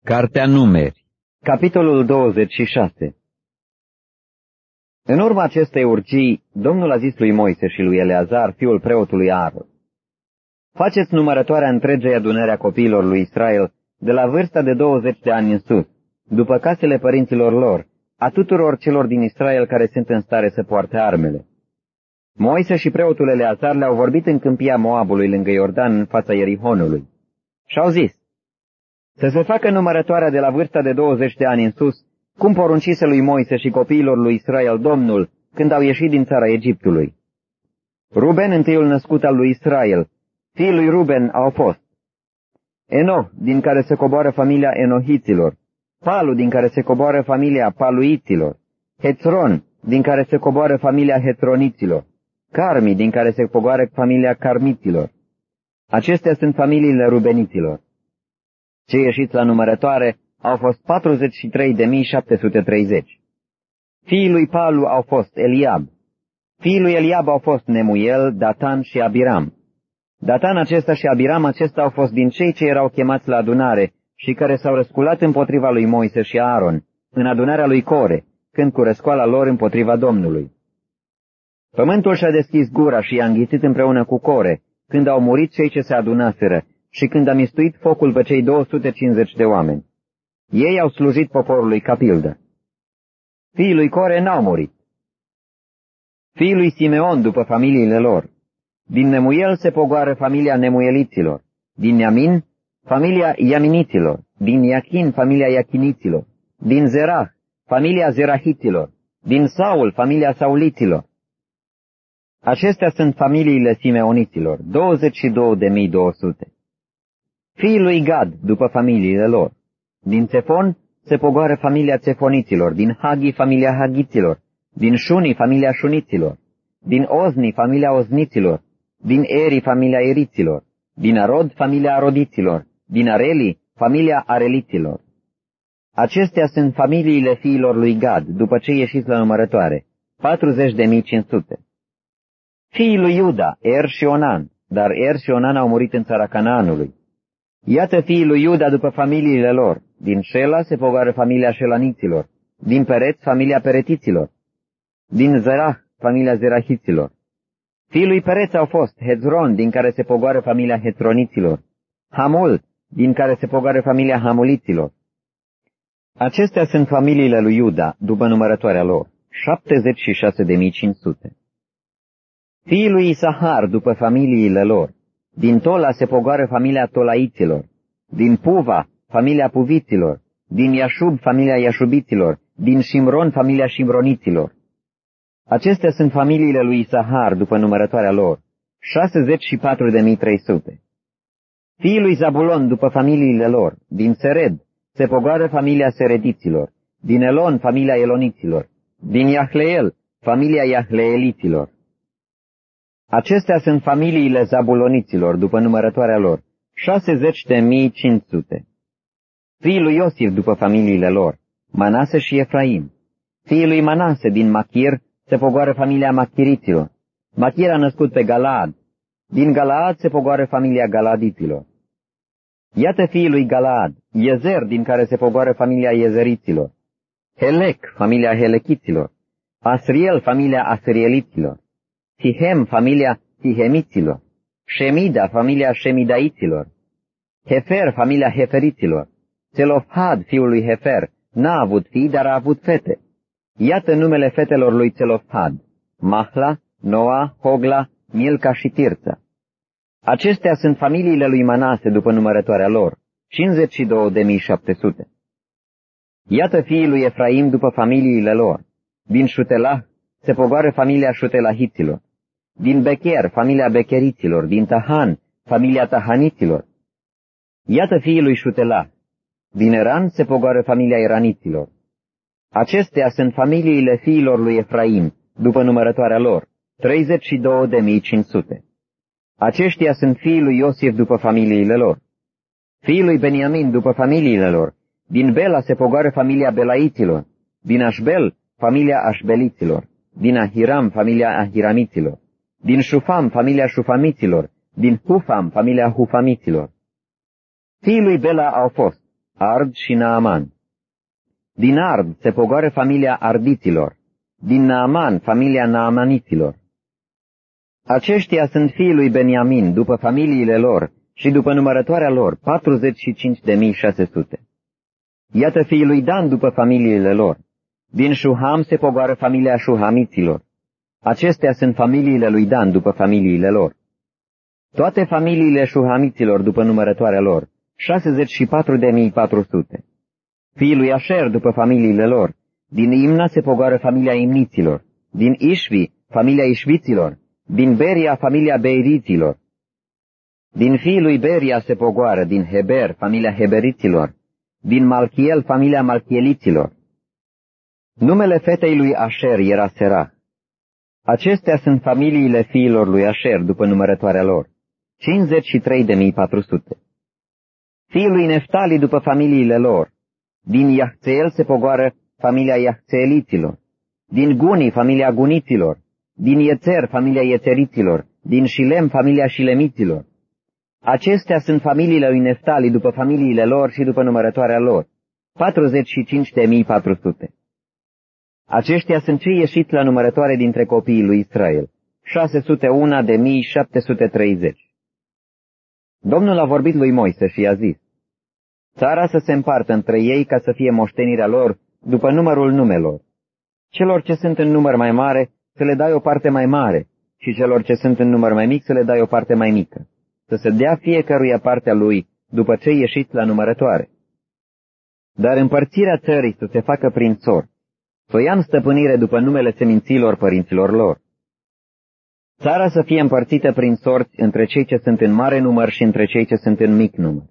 Cartea Numeri, capitolul 26. În urma acestei urgii, Domnul a zis lui Moise și lui Eleazar, fiul preotului Aaron: faceți numărătoarea întregei adunări a copiilor lui Israel, de la vârsta de 20 de ani în sus, după casele părinților lor, a tuturor celor din Israel care sunt în stare să poarte armele. Moise și preotul Eleazar le-au vorbit în câmpia Moabului lângă Iordan, în fața Ierihonului. Și-au zis: să se facă numărătoarea de la vârsta de 20 de ani în sus, cum poruncise lui Moise și copiilor lui Israel Domnul, când au ieșit din țara Egiptului. Ruben, întâiul născut al lui Israel, fiii lui Ruben au fost Enoh, din care se coboară familia enohiților, Palu, din care se coboară familia paluiților, Hețron, din care se coboară familia hețroniților, Carmi, din care se coboară familia carmiților. Acestea sunt familiile rubeniților. Cei ieșiți la numărătoare au fost 43.730. Fiii lui Palu au fost Eliab. Fiii lui Eliab au fost Nemuel, Datan și Abiram. Datan acesta și Abiram acesta au fost din cei ce erau chemați la adunare și care s-au răsculat împotriva lui Moise și Aaron, în adunarea lui Core, când cu răscoala lor împotriva Domnului. Pământul și-a deschis gura și i-a înghițit împreună cu Core, când au murit cei ce se adunaseră și când a mistuit focul pe cei 250 de oameni. Ei au slujit poporului ca pildă. Fiii lui Core n-au murit. Fiii lui Simeon după familiile lor. Din Nemuel se pogoară familia nemueliților, din Iamin, familia iaminiților, din Iachin, familia iachiniților, din Zerah, familia zerahiților, din Saul, familia sauliților. Acestea sunt familiile simeoniților, 22.200. Fiii lui Gad, după familiile lor. Din Țefon se pogoară familia țefoniților, din Hagi, familia hagiților, din Șuni, familia șuniților, din Ozni, familia ozniților, din Eri, familia eriților, din Arod, familia arodiților, din Areli, familia areliților. Acestea sunt familiile fiilor lui Gad, după ce ieșiți la numărătoare, 40.500. Fiii lui Iuda, Er și Onan, dar Er și Onan au murit în țara Canaanului. Iată fiii lui Iuda după familiile lor. Din Șela se pogoară familia șelaniților, din Pereț familia peretiților, din Zerah familia zerahiților. Fiii lui Pereț au fost Hezron, din care se pogoară familia hețroniților, Hamul, din care se pogoară familia hamuliților. Acestea sunt familiile lui Iuda, după numărătoarea lor, 76.500. Fiii lui Isahar, după familiile lor. Din Tola se pogoară familia tolaiților, din Puva, familia puviților, din Iașub, familia iașubiților, din Shimron, familia shimroniților. Acestea sunt familiile lui Isahar, după numărătoarea lor, 64.300. Fiii lui Zabulon, după familiile lor, din Sered, se pogoară familia serediților, din Elon, familia eloniților, din Iahleel, familia iahleeliților. Acestea sunt familiile zabuloniților, după numărătoarea lor, 60.500. Fiii lui Iosif, după familiile lor, Manase și Efraim. Fiii lui Manase, din Machir, se pogoară familia machiriților. Machir a născut pe Galaad. Din Galaad se pogoară familia galadiților. Iată fiii lui Galaad, Iezer, din care se pogoară familia iezeriților, Helec, familia helechiților, Asriel, familia asrieliților, Sihem, familia sihemiților, Shemida, familia shemidaiților, Hefer, familia heferiților, Țelofhad, fiul lui Hefer, n-a avut fii, dar a avut fete. Iată numele fetelor lui Țelofhad: Mahla, Noa, Hogla, Milca și Tirța. Acestea sunt familiile lui Manase după numărătoarea lor, 52.700. Iată fiii lui Efraim după familiile lor. Din Șutelah se pogoară familia șutelahiților, din Becher, familia becheriților, din Tahan, familia tahaniților. Iată fiii lui Șutelah. Din Eran se pogoară familia eraniților. Acestea sunt familiile fiilor lui Efraim, după numărătoarea lor, 32.500. Aceștia sunt fiii lui Iosif după familiile lor. Fiii lui Beniamin după familiile lor. Din Bela se pogoară familia belaiților, din Așbel, familia așbeliților, din Ahiram, familia ahiramiților, din Șufam, familia șufamiților, din Hufam, familia hufamiților. Fiii lui Bela au fost Ard și Naaman. Din Ard se pogoară familia ardiților, din Naaman familia naamaniților. Aceștia sunt fiii lui Beniamin, după familiile lor și după numărătoarea lor, 45.600. Iată fiii lui Dan după familiile lor. Din Șuham se pogoară familia șuhamiților. Acestea sunt familiile lui Dan după familiile lor. Toate familiile șuhamiților după numărătoarea lor, 64.400. Fiii lui Așer după familiile lor. Din Imna se pogoară familia imniților. Din Ișvi, familia ișviților. Din Beria, familia beiriților. Din fiii lui Beria se pogoară, din Heber, familia heberiților. Din Malchiel, familia malchieliților. Numele fetei lui Așer era Serah. Acestea sunt familiile fiilor lui Așer după numărătoarea lor, 53.400. Fiii lui Neftali după familiile lor. Din Iahțeel se pogoară familia Iahțeeliților. Din Guni, familia Guniților. Din Iețer, familia Iețeriților. Din Șilem, familia Șilemiților. Acestea sunt familiile lui Neftali după familiile lor și după numărătoarea lor, 45.400. Aceștia sunt cei ieșiți la numărătoare dintre copiii lui Israel, 601.730. Domnul a vorbit lui Moise și i-a zis: țara să se împartă între ei ca să fie moștenirea lor după numărul numelor. Celor ce sunt în număr mai mare să le dai o parte mai mare și celor ce sunt în număr mai mic să le dai o parte mai mică, să se dea fiecăruia partea lui după ce ieșiți la numărătoare. Dar împărțirea țării să se facă prin sorți, să o ia în stăpânire după numele seminților părinților lor. Țara să fie împărțită prin sorți între cei ce sunt în mare număr și între cei ce sunt în mic număr.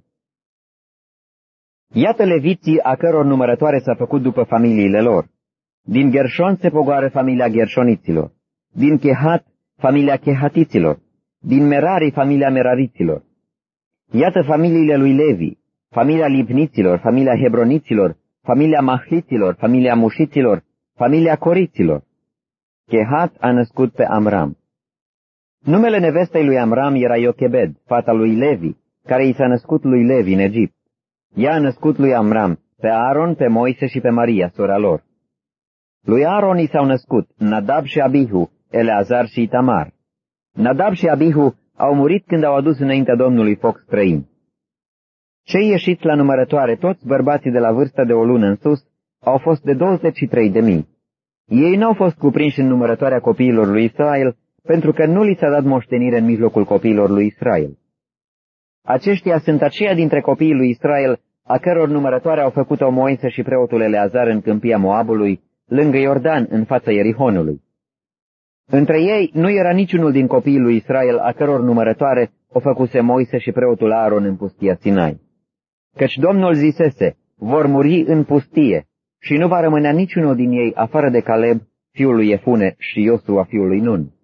Iată leviții a căror numărătoare s-a făcut după familiile lor. Din Gershon se pogoară familia Gershoniților, din Chehat familia Chehatiților, din Merari familia Merariților. Iată familiile lui Levi, familia Libniților, familia Hebroniților, familia Mahliților, familia Mușiților, familia Coriților. Chehat a născut pe Amram. Numele nevestei lui Amram era Iochebed, fata lui Levi, care i s-a născut lui Levi în Egipt. Ea a născut lui Amram pe Aaron, pe Moise și pe Maria, sora lor. Lui Aaron i s-au născut Nadab și Abihu, Eleazar și Itamar. Nadab și Abihu au murit când au adus înaintea Domnului foc străin. Cei ieșiți la numărătoare, toți bărbații de la vârsta de o lună în sus, au fost de 23.000. Ei n-au fost cuprinși în numărătoarea copiilor lui Israel, pentru că nu li s-a dat moștenire în mijlocul copiilor lui Israel. Aceștia sunt aceia dintre copiii lui Israel, a căror numărătoare au făcut-o Moise și preotul Eleazar în câmpia Moabului, lângă Iordan, în fața Ierihonului. Între ei nu era niciunul din copiii lui Israel, a căror numărătoare o făcuse Moise și preotul Aaron în pustia Sinai. Căci Domnul zisese: vor muri în pustie, și nu va rămânea niciunul din ei afară de Caleb, fiul lui Efune, și Iosua, fiul lui Nun.